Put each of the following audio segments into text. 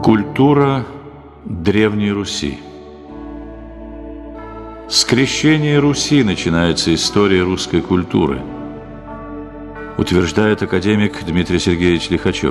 Культура Древней Руси. С крещения Руси начинается история русской культуры, утверждает академик Дмитрий Сергеевич Лихачев.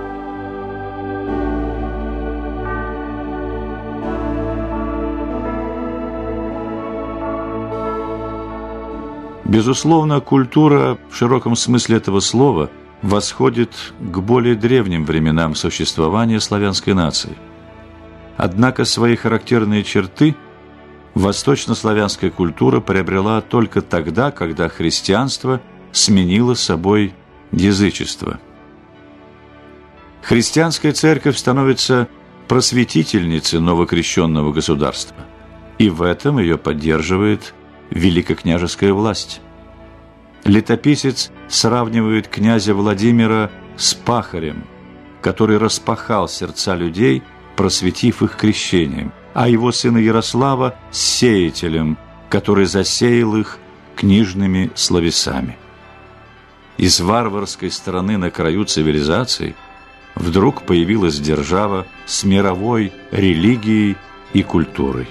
Безусловно, культура в широком смысле этого слова восходит к более древним временам существования славянской нации. Однако свои характерные черты восточнославянская культура приобрела только тогда, когда христианство сменило собой язычество. Христианская церковь становится просветительницей новокрещенного государства, и в этом ее поддерживает великокняжеская власть. Летописец сравнивает князя Владимира с пахарем, который распахал сердца людей, просветив их крещением, а его сына Ярослава с сеятелем, который засеял их книжными словесами. Из варварской страны на краю цивилизации вдруг появилась держава с мировой религией и культурой.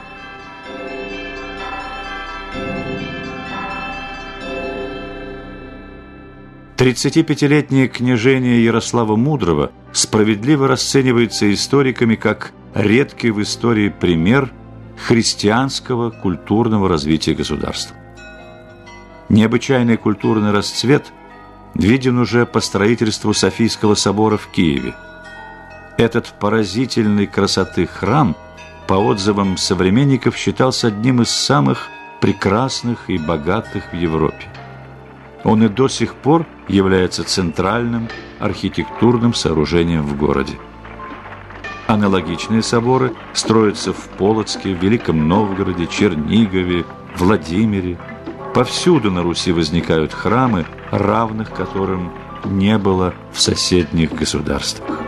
Тридцатипятилетнее княжение Ярослава Мудрого справедливо расценивается историками как редкий в истории пример христианского культурного развития государства. Необычайный культурный расцвет виден уже по строительству Софийского собора в Киеве. Этот поразительной красоты храм, по отзывам современников, считался одним из самых прекрасных и богатых в Европе. Он и до сих пор является центральным архитектурным сооружением в городе. Аналогичные соборы строятся в Полоцке, Великом Новгороде, Чернигове, Владимире. Повсюду на Руси возникают храмы, равных которым не было в соседних государствах.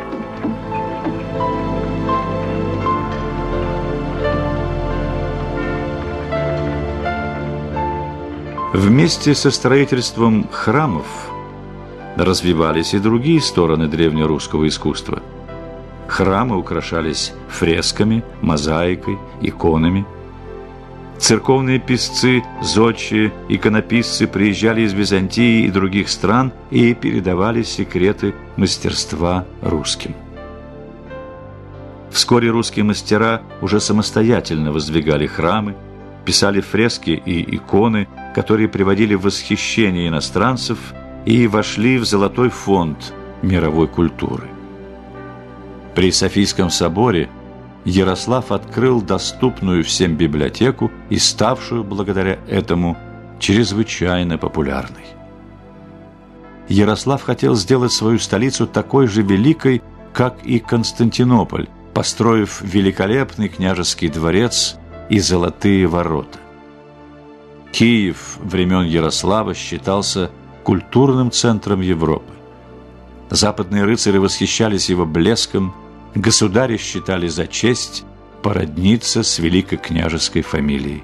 Вместе со строительством храмов развивались и другие стороны древнерусского искусства. Храмы украшались фресками, мозаикой, иконами. Церковные писцы, зодчие, иконописцы приезжали из Византии и других стран и передавали секреты мастерства русским. Вскоре русские мастера уже самостоятельно воздвигали храмы, писали фрески и иконы, которые приводили в восхищение иностранцев и вошли в золотой фонд мировой культуры. При Софийском соборе Ярослав открыл доступную всем библиотеку и ставшую благодаря этому чрезвычайно популярной. Ярослав хотел сделать свою столицу такой же великой, как и Константинополь, построив великолепный княжеский дворец и золотые ворота. Киев времен Ярослава считался культурным центром Европы. Западные рыцари восхищались его блеском, государи считали за честь породниться с великокняжеской фамилией.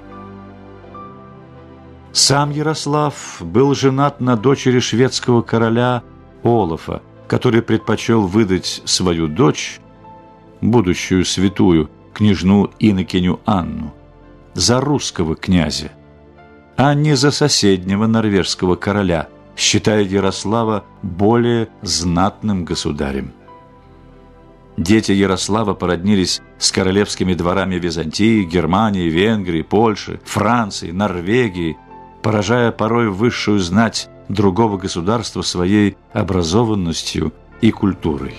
Сам Ярослав был женат на дочери шведского короля Олафа, который предпочел выдать свою дочь, будущую святую, княжну инокиню Анну, за русского князя, а не за соседнего норвежского короля, считая Ярослава более знатным государем. Дети Ярослава породнились с королевскими дворами Византии, Германии, Венгрии, Польши, Франции, Норвегии, поражая порой высшую знать другого государства своей образованностью и культурой.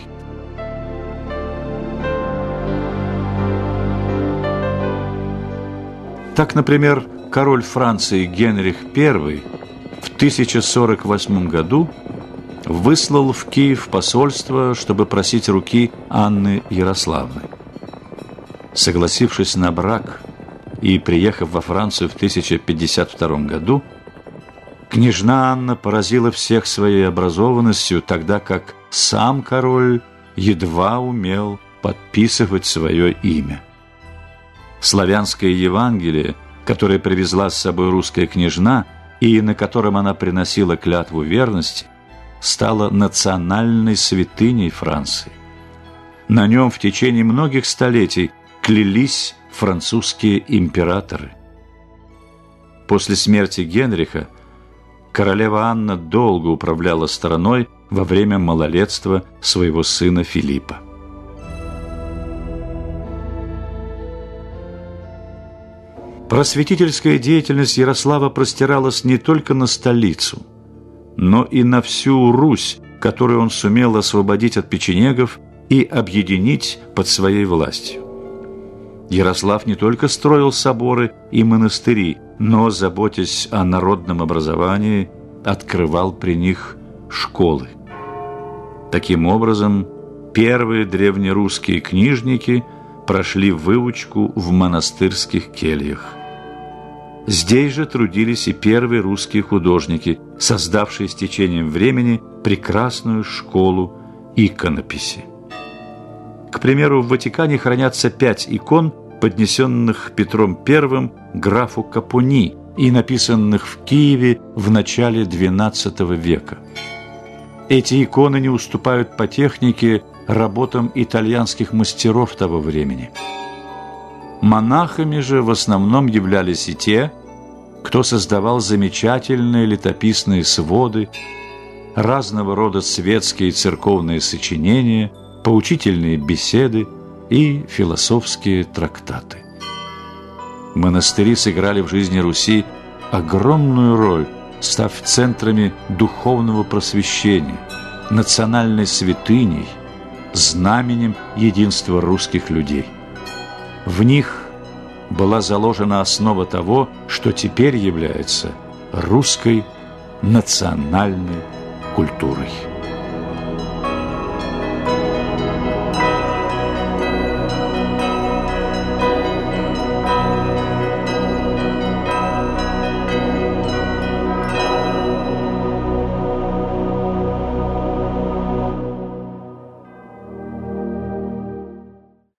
Так, например, король Франции Генрих I в 1048 году выслал в Киев посольство, чтобы просить руки Анны Ярославны. Согласившись на брак и приехав во Францию в 1052 году, княжна Анна поразила всех своей образованностью, тогда как сам король едва умел подписывать свое имя. Славянское Евангелие, которое привезла с собой русская княжна и на котором она приносила клятву верности, стало национальной святыней Франции. На нем в течение многих столетий клялись французские императоры. После смерти Генриха королева Анна долго управляла страной во время малолетства своего сына Филиппа. Просветительская деятельность Ярослава простиралась не только на столицу, но и на всю Русь, которую он сумел освободить от печенегов и объединить под своей властью. Ярослав не только строил соборы и монастыри, но, заботясь о народном образовании, открывал при них школы. Таким образом, первые древнерусские книжники прошли выучку в монастырских кельях. Здесь же трудились и первые русские художники, создавшие с течением времени прекрасную школу иконописи. К примеру, в Ватикане хранятся 5 икон, поднесенных Петром I графу Капони и написанных в Киеве в начале XII века. Эти иконы не уступают по технике работам итальянских мастеров того времени. Монахами же в основном являлись и те, кто создавал замечательные летописные своды, разного рода светские и церковные сочинения, поучительные беседы и философские трактаты. Монастыри сыграли в жизни Руси огромную роль, став центрами духовного просвещения, национальной святыней, знаменем единства русских людей. В них была заложена основа того, что теперь является русской национальной культурой.